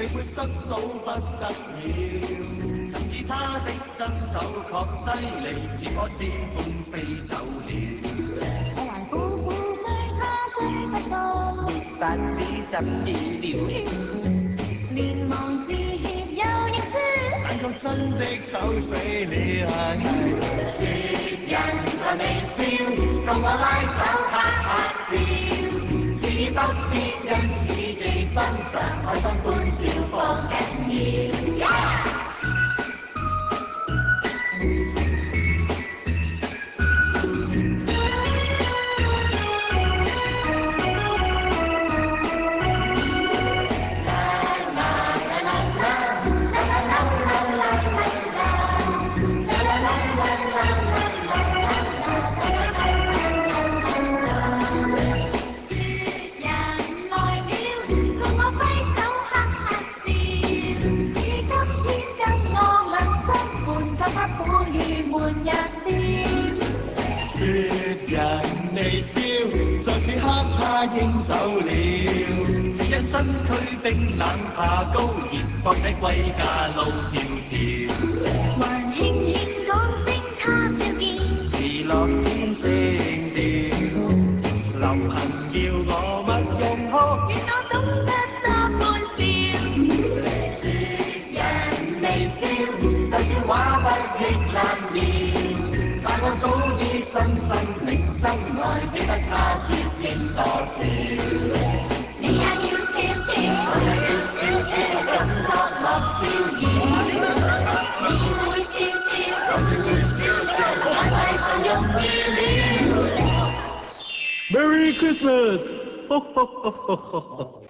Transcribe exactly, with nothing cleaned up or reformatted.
會摔倒不得了，甚至他的身手確犀利，似火箭般飛走了。 我還苦苦追他追不到， 不知怎意料， 連忙致歉又認輸， 但卻真的手死了。說人在微笑，共我拉手哈哈笑，是不必因此記心上，開心歡笑方緊要。Yeah! 說人微笑，在此刻他應走了，是因身軀冰冷怕高熱，況且歸家路迢迢。 還輕輕講聲他朝見， 自樂天聲調，流行要我勿用哭， 願我懂得他歡笑。 說人微笑，就算話不益難料。但我早已深深領心愛，記得他說應多笑。 你也要笑笑， 我也要笑笑，感覺樂逍遙。 你會笑笑， 我也會笑笑，但係就容易了。Merry Christmas！